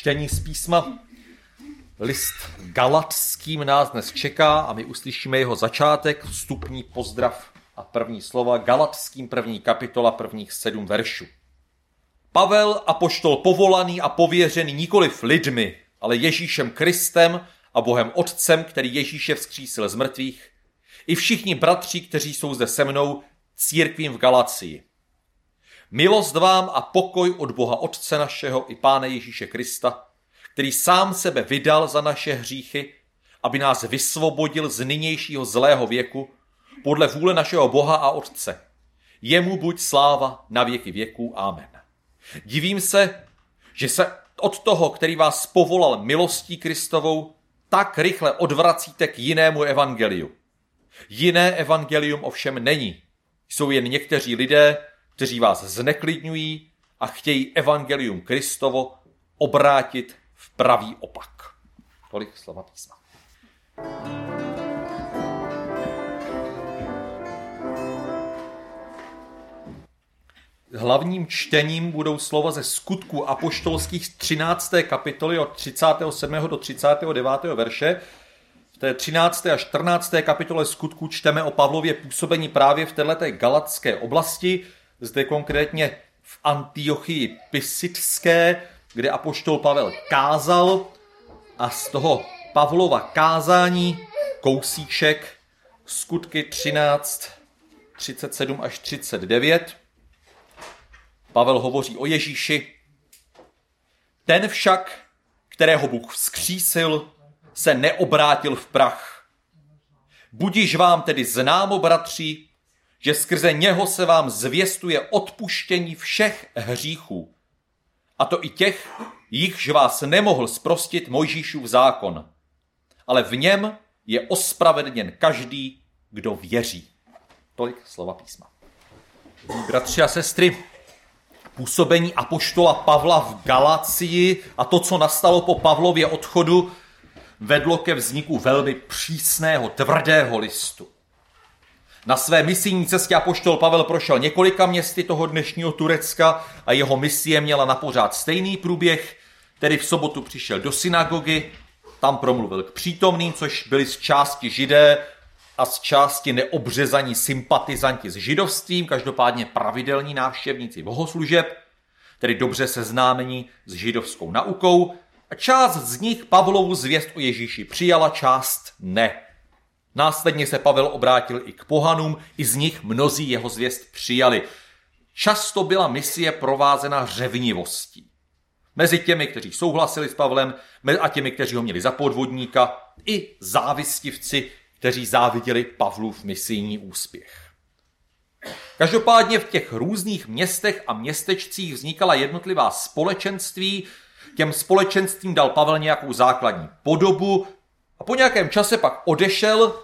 Čtení z písma. List Galatským nás dnes čeká a my uslyšíme jeho začátek, vstupní pozdrav a první slova. Galatským 1. kapitola, prvních 7 veršů. Pavel, apoštol povolaný a pověřený nikoliv lidmi, ale Ježíšem Kristem a Bohem Otcem, který Ježíše vzkřísil z mrtvých, i všichni bratři, kteří jsou zde se mnou, církvím v Galacii. Milost vám a pokoj od Boha Otce našeho i Pána Ježíše Krista, který sám sebe vydal za naše hříchy, aby nás vysvobodil z nynějšího zlého věku, podle vůle našeho Boha a Otce. Jemu buď sláva na věky věků. Amen. Divím se, že se od toho, který vás povolal milostí Kristovou, tak rychle odvracíte k jinému evangeliu. Jiné evangelium ovšem není. Jsou jen někteří lidé, kteří vás zneklidňují a chtějí evangelium Kristovo obrátit v pravý opak. Tolik slova písma. Hlavním čtením budou slova ze Skutků apoštolských 13. kapitoly od 37. do 39. verše. V té 13. a 14. kapitole Skutků čteme o Pavlově působení právě v této galatské oblasti, zde konkrétně v Antiochii Pisidské, kde apoštol Pavel kázal, a z toho Pavlova kázání kousíček Skutky 13, 37 až 39. Pavel hovoří o Ježíši. Ten však, kterého Bůh vzkřísil, se neobrátil v prach. Budiž vám tedy známo, bratři, že skrze něho se vám zvěstuje odpuštění všech hříchů, a to i těch, jichž vás nemohl zprostit Mojžíšův zákon, ale v něm je ospravedlněn každý, kdo věří. Tolik slova písma. Bratři a sestry, působení apoštola Pavla v Galacii a to, co nastalo po Pavlově odchodu, vedlo ke vzniku velmi přísného, tvrdého listu. Na své misijní cestě apoštol Pavel prošel několika městy toho dnešního Turecka a jeho misie měla napořád stejný průběh, tedy v sobotu přišel do synagogy, tam promluvil k přítomným, což byli z části Židé a z části neobřezaní sympatizanti s židovstvím, každopádně pravidelní návštěvníci bohoslužeb, tedy dobře seznámení s židovskou naukou, a část z nich Pavlovu zvěst o Ježíši přijala, část ne. Následně se Pavel obrátil i k pohanům, i z nich mnozí jeho zvěst přijali. Často byla misie provázena řevnivostí. Mezi těmi, kteří souhlasili s Pavlem, a těmi, kteří ho měli za podvodníka, i závistivci, kteří záviděli Pavlův misijní úspěch. Každopádně v těch různých městech a městečcích vznikala jednotlivá společenství. Těm společenstvím dal Pavel nějakou základní podobu a po nějakém čase pak odešel,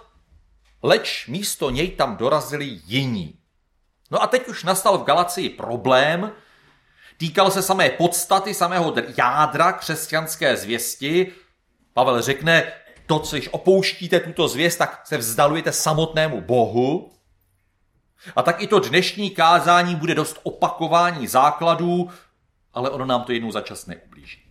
leč místo něj tam dorazili jiní. No a teď už nastal v Galacii problém, týkal se samé podstaty, samého jádra křesťanské zvěsti. Pavel řekne, to, co když opouštíte tuto zvěst, tak se vzdalujete samotnému Bohu. A tak i to dnešní kázání bude dost opakování základů, ale ono nám to jednou za čas neublíží.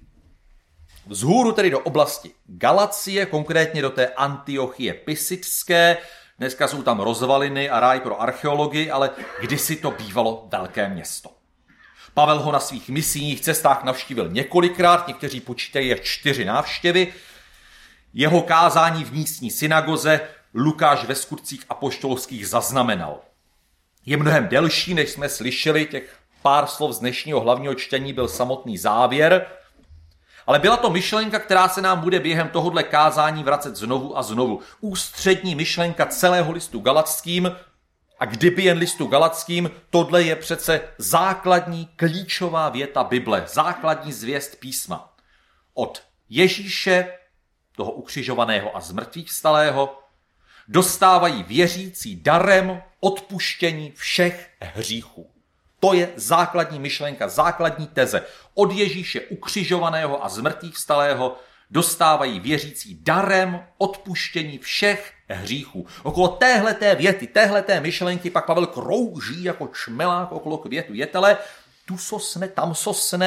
Vzhůru tedy do oblasti Galacie, konkrétně do té Antiochie Pisidské. Dneska jsou tam rozvaliny a ráj pro archeologii, ale kdysi to bývalo velké město. Pavel ho na svých misijních cestách navštívil několikrát, někteří počítají 4 návštěvy. Jeho kázání v místní synagoze Lukáš ve Skutcích apoštolských zaznamenal. Je mnohem delší, než jsme slyšeli, těch pár slov z dnešního hlavního čtení byl samotný závěr, ale byla to myšlenka, která se nám bude během tohohle kázání vracet znovu a znovu. Ústřední myšlenka celého listu Galatským, a kdyby jen listu Galatským, tohle je přece základní klíčová věta Bible, základní zvěst písma. Od Ježíše, toho ukřižovaného a zmrtvých vstalého, dostávají věřící darem odpuštění všech hříchů. To je základní myšlenka, základní teze. Od Ježíše ukřižovaného a zmrtvých vstalého dostávají věřící darem odpuštění všech hříchů. Okolo téhleté věty, téhleté myšlenky pak Pavel krouží jako čmelák okolo květu jetele. Tu sosne, tam sosne,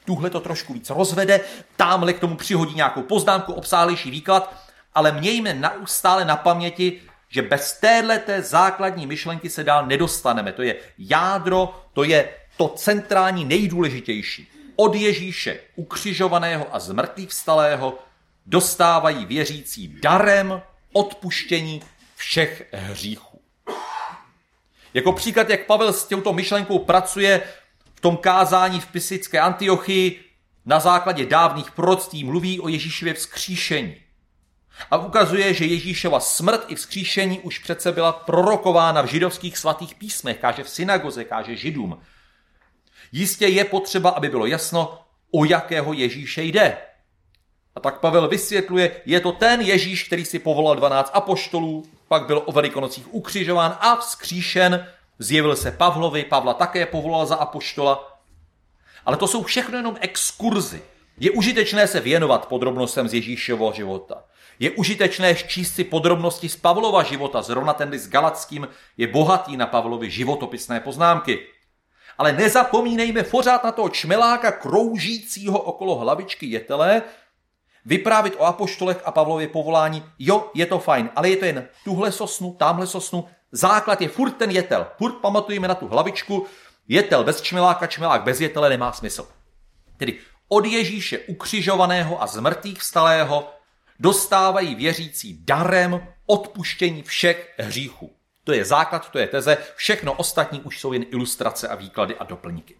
tuhle to trošku víc rozvede, támhle k tomu přihodí nějakou poznámku, obsáhlejší výklad, ale mějme neustále na paměti, že bez téhleté základní myšlenky se dál nedostaneme. To je jádro, to je to centrální nejdůležitější. Od Ježíše ukřižovaného a zmrtvých vstalého dostávají věřící darem odpuštění všech hříchů. Jako příklad, jak Pavel s touto myšlenkou pracuje v tom kázání v Pisické Antiochii, na základě dávných proroctví mluví o Ježíšově vzkříšení. A ukazuje, že Ježíšova smrt i vzkříšení už přece byla prorokována v židovských svatých písmech, káže v synagoze, káže židům. Jistě je potřeba, aby bylo jasno, o jakého Ježíše jde. A tak Pavel vysvětluje, je to ten Ježíš, který si povolal 12 apoštolů, pak byl o Velikonocích ukřižován a vzkříšen, zjevil se Pavlovi, Pavla také povolal za apoštola. Ale to jsou všechno jenom exkurzy. Je užitečné se věnovat podrobnostem z Ježíšového života. Je užitečné číst si podrobnosti z Pavlova života, zrovna ten list Galackým je bohatý na Pavlovy životopisné poznámky. Ale nezapomínejme pořád na toho čmeláka kroužícího okolo hlavičky jetele, vyprávět o apoštolech a Pavlově povolání, jo, je to fajn, ale je to jen tuhle sosnu, tamhle sosnu, základ je furt ten jetel, furt pamatujeme na tu hlavičku, jetel bez čmeláka, čmelák bez jetele nemá smysl. Tedy od Ježíše ukřižovaného a zmrtvých vstalého dostávají věřící darem odpuštění všech hříchů. To je základ, to je teze, všechno ostatní už jsou jen ilustrace a výklady a doplňky.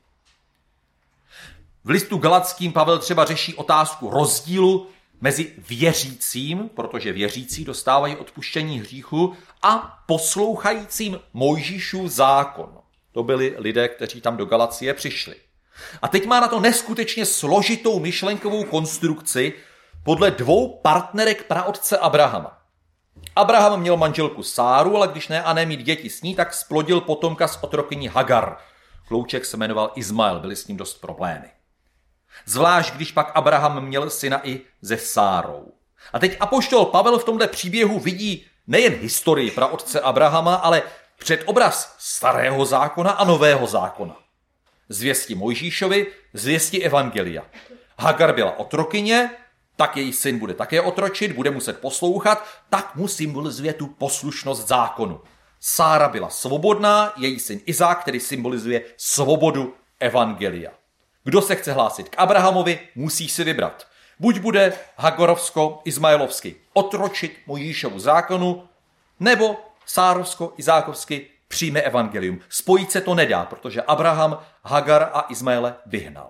V listu Galackým Pavel třeba řeší otázku rozdílu mezi věřícím, protože věřící dostávají odpuštění hříchu, a poslouchajícím Mojžíšův zákon. To byli lidé, kteří tam do Galacie přišli. A teď má na to neskutečně složitou myšlenkovou konstrukci podle dvou partnerek praotce Abrahama. Abraham měl manželku Sáru, ale když ne a nemít děti s ní, tak splodil potomka z otrokyní Hagar. Klouček se jmenoval Izmael, byly s ním dost problémy. Zvlášť, když pak Abraham měl syna i se Sárou. A teď apoštol Pavel v tomhle příběhu vidí nejen historii praotce Abrahama, ale předobraz starého zákona a nového zákona. Zvěsti Mojžíšovi, zvěsti evangelia. Hagar byla otrokyně, tak její syn bude také otročit, bude muset poslouchat, tak mu symbolizuje tu poslušnost zákonu. Sára byla svobodná, její syn Izák, který symbolizuje svobodu evangelia. Kdo se chce hlásit k Abrahamovi, musí si vybrat. Buď bude Hagorovsko-Izmaelovsky otročit Mojžíšovu zákonu, nebo Sárovsko-Izákovsky přijme evangelium. Spojit se to nedá, protože Abraham Hagar a Izmaele vyhnal.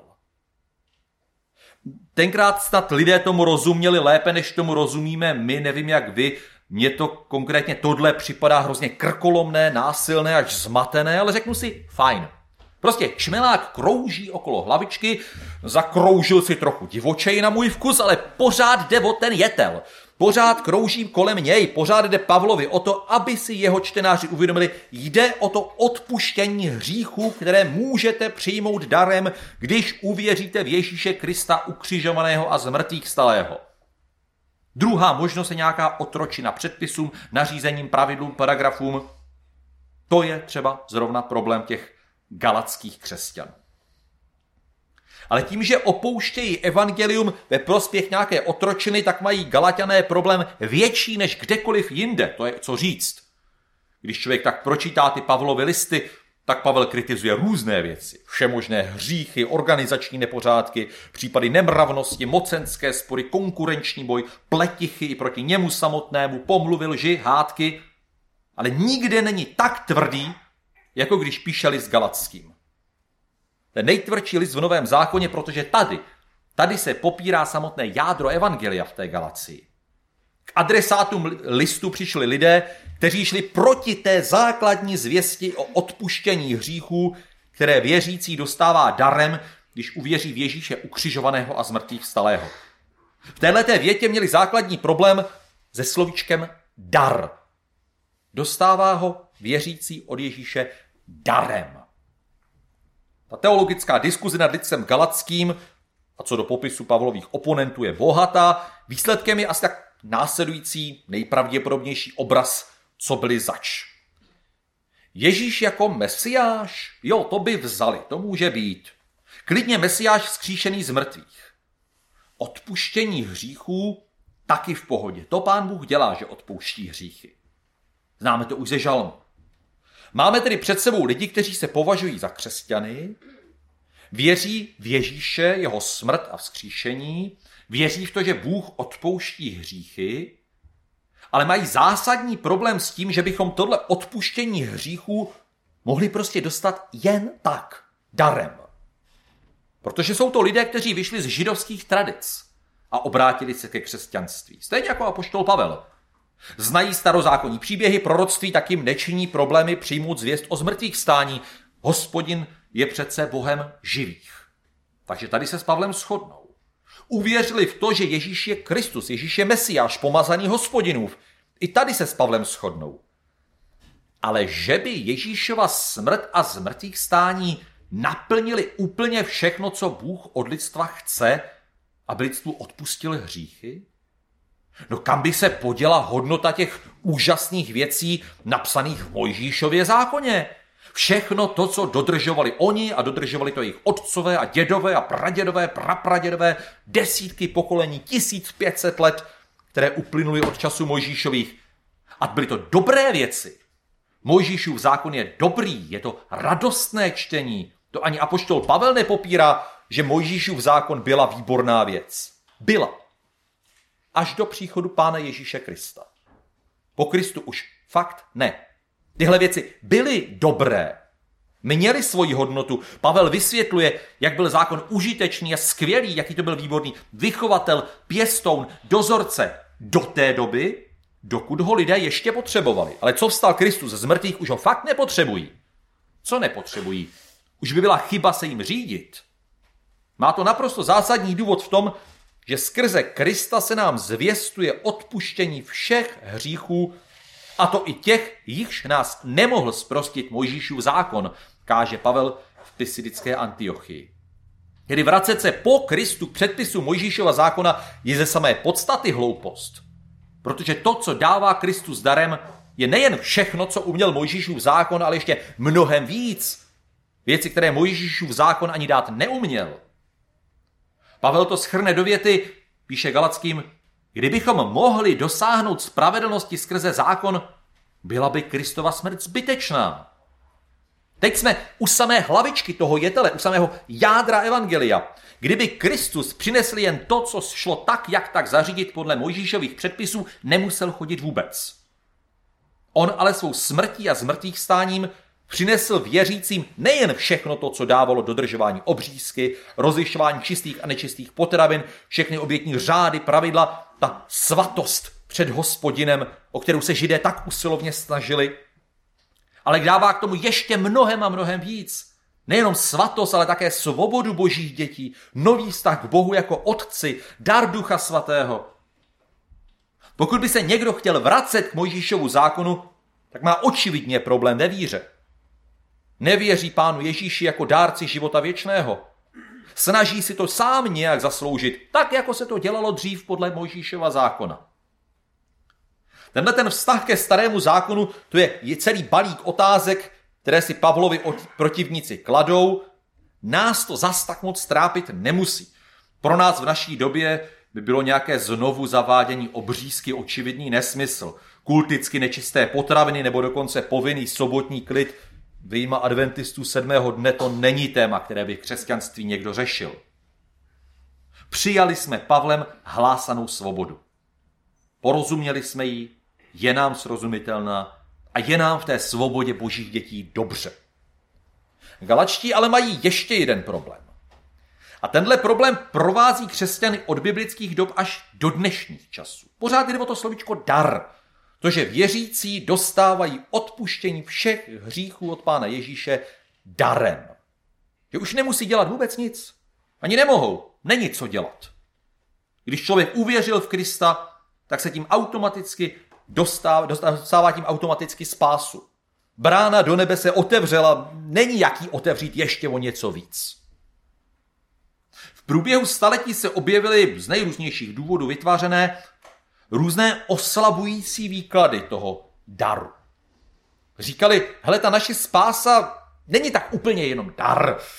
Tenkrát snad lidé tomu rozuměli lépe, než tomu rozumíme my, nevím jak vy. Mně to konkrétně tohle připadá hrozně krkolomné, násilné, až zmatené, ale řeknu si fajn. Prostě čmelák krouží okolo hlavičky, zakroužil si trochu divočej na můj vkus, ale pořád jde o ten jetel. Pořád kroužím kolem něj, pořád jde Pavlovi o to, aby si jeho čtenáři uvědomili, jde o to odpuštění hříchů, které můžete přijmout darem, když uvěříte v Ježíše Krista ukřižovaného a zmrtvých vstalého. Druhá možnost je nějaká otročina předpisům, nařízením, pravidlům, paragrafům. To je třeba zrovna problém těch galackých křesťanů. Ale tím, že opouštějí evangelium ve prospěch nějaké otročiny, tak mají Galatiané problém větší než kdekoliv jinde. To je co říct. Když člověk tak pročítá ty Pavlovy listy, tak Pavel kritizuje různé věci. Všemožné hříchy, organizační nepořádky, případy nemravnosti, mocenské spory, konkurenční boj, pletichy i proti němu samotnému, pomluvy, lži, hádky. Ale nikde není tak tvrdý, jako když píše list Galackým. Ten nejtvrdší list v Novém zákoně, protože tady se popírá samotné jádro evangelia v té Galacii. K adresátům listu přišli lidé, kteří šli proti té základní zvěsti o odpuštění hříchů, které věřící dostává darem, když uvěří v Ježíše ukřižovaného a zmrtvých vstalého. V téhleté větě měli základní problém se slovíčkem dar. Dostává ho věřící od Ježíše darem. Ta teologická diskuze nad listem Galackým a co do popisu Pavlových oponentů je bohatá. Výsledkem je asi tak následující nejpravděpodobnější obraz, co byli zač. Ježíš jako mesiáš? Jo, to by vzali, to může být. Klidně Mesiáš vzkříšený z mrtvých. Odpuštění hříchů taky v pohodě. To Pán Bůh dělá, že odpouští hříchy. Známe to už ze žalmu. Máme tedy před sebou lidi, kteří se považují za křesťany, věří v Ježíše, jeho smrt a vzkříšení, věří v to, že Bůh odpouští hříchy, ale mají zásadní problém s tím, že bychom tohle odpuštění hříchů mohli prostě dostat jen tak, darem. Protože jsou to lidé, kteří vyšli z židovských tradic a obrátili se ke křesťanství. Stejně jako apoštol Pavel. Znají starozákonní příběhy, proroctví, tak jim nečiní problémy přijmout zvěst o zmrtvých stání. Hospodin je přece Bohem živých. Takže tady se s Pavlem shodnou. Uvěřili v to, že Ježíš je Kristus, Ježíš je Mesiáš, pomazaný Hospodinův. I tady se s Pavlem shodnou. Ale že by Ježíšova smrt a zmrtvých stání naplnili úplně všechno, co Bůh od lidstva chce, aby lidstvu odpustil hříchy? No kam by se poděla hodnota těch úžasných věcí napsaných v Mojžíšově zákoně? Všechno to, co dodržovali oni a dodržovali to jejich otcové a dědové a pradědové, prapradědové, desítky pokolení, 1500 let, které uplynuly od času Mojžíšových. A byly to dobré věci. Mojžíšův zákon je dobrý, je to radostné čtení. To ani apoštol Pavel nepopírá, že Mojžíšův zákon byla výborná věc. Byla. Až do příchodu Pána Ježíše Krista. Po Kristu už fakt ne. Tyhle věci byly dobré. Měly svoji hodnotu. Pavel vysvětluje, jak byl zákon užitečný a skvělý, jaký to byl výborný vychovatel, pěstoun, dozorce. Do té doby, dokud ho lidé ještě potřebovali. Ale co vstal Kristus z mrtvých, už ho fakt nepotřebují. Co nepotřebují? Už by byla chyba se jim řídit. Má to naprosto zásadní důvod v tom, že skrze Krista se nám zvěstuje odpuštění všech hříchů, a to i těch, jichž nás nemohl zprostit Mojžíšův zákon, káže Pavel v Pisidické Antiochii. Tedy vracet se po Kristu k předpisu Mojžíšova zákona je ze samé podstaty hloupost. Protože to, co dává Kristus darem, je nejen všechno, co uměl Mojžíšův zákon, ale ještě mnohem víc. Věci, které Mojžíšův zákon ani dát neuměl. Pavel to shrne do věty, píše Galackým, kdybychom mohli dosáhnout spravedlnosti skrze zákon, byla by Kristova smrt zbytečná. Teď jsme u samé hlavičky toho jetele, u samého jádra evangelia. Kdyby Kristus přinesl jen to, co šlo tak, jak tak zařídit podle Mojžíšových předpisů, nemusel chodit vůbec. On ale svou smrtí a zmrtvých stáním přinesl věřícím nejen všechno to, co dávalo dodržování obřízky, rozlišování čistých a nečistých potravin, všechny obětní řády, pravidla, ta svatost před Hospodinem, o kterou se Židé tak usilovně snažili, ale dává k tomu ještě mnohem a mnohem víc. Nejenom svatost, ale také svobodu božích dětí, nový vztah k Bohu jako otci, dar Ducha Svatého. Pokud by se někdo chtěl vracet k Mojžíšovu zákonu, tak má očividně problém ve víře. Nevěří Pánu Ježíši jako dárci života věčného. Snaží si to sám nějak zasloužit, tak jako se to dělalo dřív podle Mojžíšova zákona. Tenhle ten vztah ke starému zákonu, to je celý balík otázek, které si Pavlovi protivníci kladou. Nás to zas tak moc trápit nemusí. Pro nás v naší době by bylo nějaké znovu zavádění obřízky očividný nesmysl. Kulticky nečisté potraviny nebo dokonce povinný sobotní klid vyjma adventistů 7. dne, to není téma, které by v křesťanství někdo řešil. Přijali jsme Pavlem hlásanou svobodu. Porozuměli jsme jí, je nám srozumitelná a je nám v té svobodě božích dětí dobře. Galačtí ale mají ještě jeden problém. A tenhle problém provází křesťany od biblických dob až do dnešních časů. Pořád jde o to slovíčko dar. To, že věřící dostávají odpuštění všech hříchů od Pána Ježíše darem. Že už nemusí dělat vůbec nic. Ani nemohou. Není co dělat. Když člověk uvěřil v Krista, tak se tím automaticky dostává tím automaticky spásu. Brána do nebe se otevřela, není jaký otevřít ještě o něco víc. V průběhu staletí se objevily z nejrůznějších důvodů vytvářené různé oslabující výklady toho daru. Říkali, hele, ta naše spása není tak úplně jenom dar.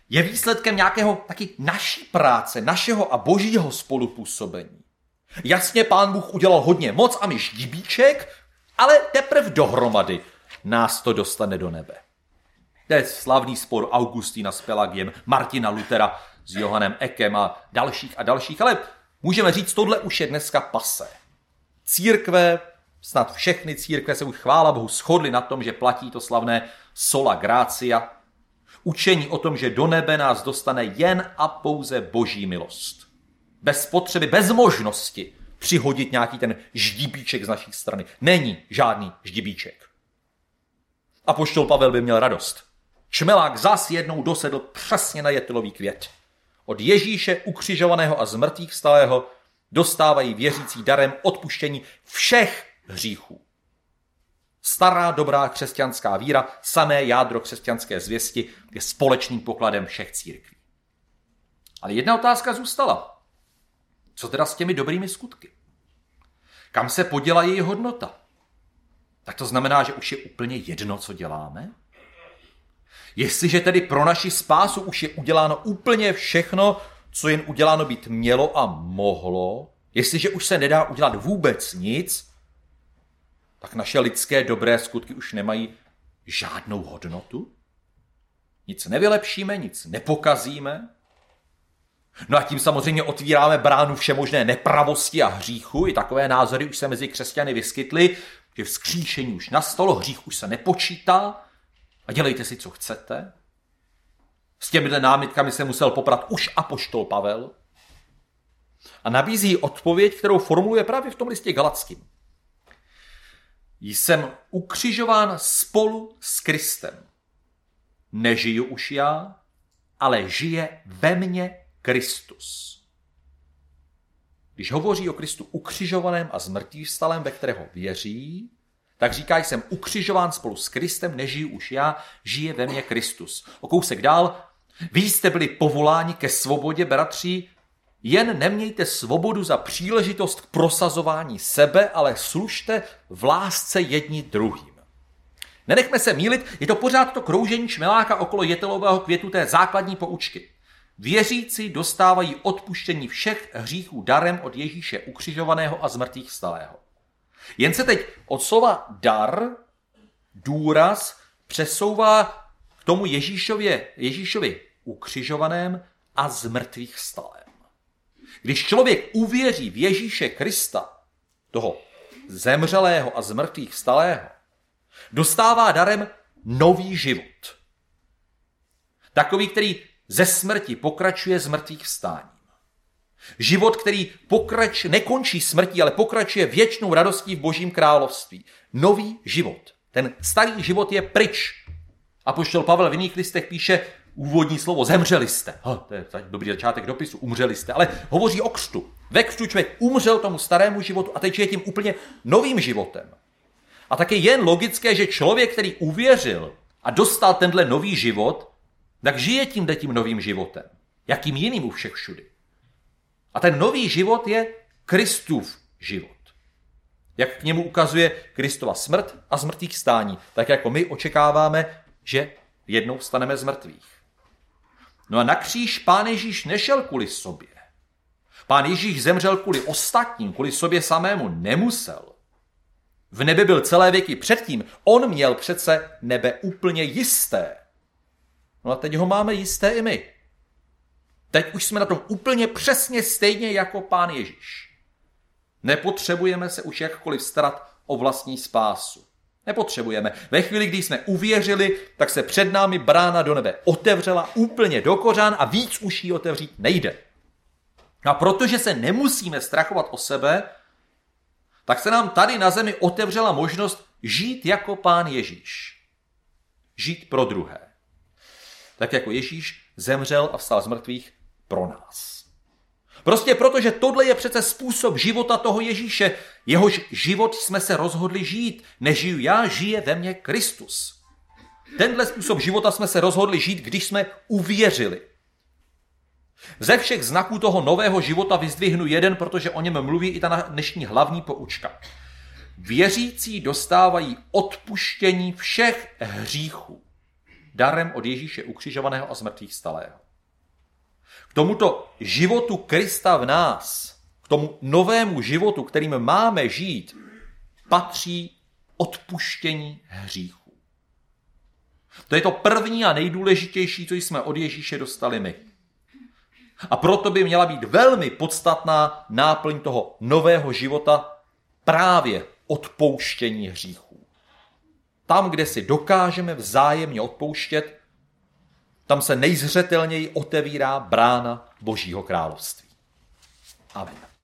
je výsledkem nějakého taky naší práce, našeho a božího spolupůsobení. Jasně, Pán Bůh udělal hodně moc a my ždibíček, ale teprve dohromady nás to dostane do nebe. To je slavný spor Augustína s Pelagiem, Martina Luthera s Johannem Eckem a dalších, ale můžeme říct, tohle už je dneska pasé. Církve, snad všechny církve se už chvála Bohu shodly na tom, že platí to slavné sola gratia, učení o tom, že do nebe nás dostane jen a pouze boží milost. Bez potřeby, bez možnosti přihodit nějaký ten ždibíček z naší strany. Není žádný ždibíček. Apoštol Pavel by měl radost. Čmelák zas jednou dosedl přesně na jetilový květ. Od Ježíše ukřižovaného a zmrtvých vstalého dostávají věřící darem odpuštění všech hříchů. Stará dobrá křesťanská víra, samé jádro křesťanské zvěsti, je společným pokladem všech církví. Ale jedna otázka zůstala. Co teda s těmi dobrými skutky? Kam se poděla její hodnota? Tak to znamená, že už je úplně jedno, co děláme? Jestliže tedy pro naši spásu už je uděláno úplně všechno, co jen uděláno být mělo a mohlo, jestliže už se nedá udělat vůbec nic, tak naše lidské dobré skutky už nemají žádnou hodnotu? Nic nevylepšíme, nic nepokazíme. No a tím samozřejmě otvíráme bránu všemožné nepravosti a hříchu. I takové názory už se mezi křesťany vyskytly, že vzkříšení už nastalo, hřích už se nepočítá a dělejte si, co chcete. S těmihle námitkami se musel poprat už apoštol Pavel a nabízí odpověď, kterou formuluje právě v tom listě Galatským. Jsem ukřižován spolu s Kristem. Nežiju už já, ale žije ve mně Kristus. Když hovoří o Kristu ukřižovaném a zmrtvýchvstalém, ve kterého věří, tak říká, jsem ukřižován spolu s Kristem, nežiju už já, žije ve mně Kristus. O kousek dál, vy jste byli povoláni ke svobodě, bratři, jen nemějte svobodu za příležitost k prosazování sebe, ale služte v lásce jedni druhým. Nenechme se mýlit, je to pořád to kroužení čmeláka okolo jetelového květu té základní poučky. Věřící dostávají odpuštění všech hříchů darem od Ježíše ukřižovaného a zmrtvýchvstalého. Jen se teď od slova dar, důraz, přesouvá k tomu Ježíšovi ukřižovaném a zmrtvýchvstalém. Když člověk uvěří v Ježíše Krista, toho zemřelého a zmrtvýchvstalého, dostává darem nový život. Takový, který ze smrti pokračuje zmrtvýchvstáním. Život, který nekončí smrtí, ale pokračuje věčnou radostí v Božím království. Nový život. Ten starý život je pryč. Apoštol Pavel v jiných listech píše úvodní slovo zemřeli jste. To je dobrý začátek dopisu, umřeli jste. Ale hovoří o křtu. Ve křtu člověk umřel tomu starému životu a teď žije tím úplně novým životem. A tak je jen logické, že člověk, který uvěřil a dostal tenhle nový život, tak žije tím novým životem. Jakým jiným u všech všudy. A ten nový život je Kristův život. Jak k němu ukazuje Kristova smrt a zmrtvýchvstání, tak jako my očekáváme, že jednou vstaneme z mrtvých. No a na kříž Pán Ježíš nešel kvůli sobě. Pán Ježíš zemřel kvůli ostatním, kvůli sobě samému nemusel. V nebi byl celé věky předtím, on měl přece nebe úplně jisté. No a teď ho máme jisté i my. Teď už jsme na tom úplně přesně stejně jako Pán Ježíš. Nepotřebujeme se už jakkoliv starat o vlastní spásu. Nepotřebujeme. Ve chvíli, kdy jsme uvěřili, tak se před námi brána do nebe otevřela úplně do kořán a víc už ji otevřít nejde. A protože se nemusíme strachovat o sebe, tak se nám tady na zemi otevřela možnost žít jako Pán Ježíš. Žít pro druhé. Tak jako Ježíš zemřel a vstal z mrtvých pro nás. Prostě protože tohle je přece způsob života toho Ježíše. Jehož život jsme se rozhodli žít. Nežiju já, žije ve mně Kristus. Tenhle způsob života jsme se rozhodli žít, když jsme uvěřili. Ze všech znaků toho nového života vyzdvihnu jeden, protože o něm mluví i ta dnešní hlavní poučka. Věřící dostávají odpuštění všech hříchů darem od Ježíše ukřižovaného a zmrtvých stalého. K tomuto životu Krista v nás, k tomu novému životu, kterým máme žít, patří odpuštění hříchů. To je to první a nejdůležitější, co jsme od Ježíše dostali my. A proto by měla být velmi podstatná náplň toho nového života právě odpouštění hříchů. Tam, kde si dokážeme vzájemně odpouštět, tam se nejzřetelněji otevírá brána Božího království. Amen.